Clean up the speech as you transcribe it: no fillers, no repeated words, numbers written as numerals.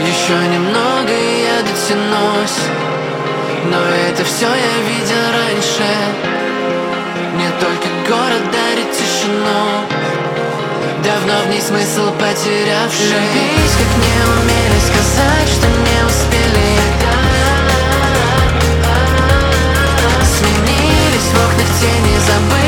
Еще немного и я дотянусь, но это все я видел раньше. Мне только город дарит тишину, давно в ней смысл потерявший. Любить, как не умели, сказать, что не успели. Сменились в окнах тени, забыли.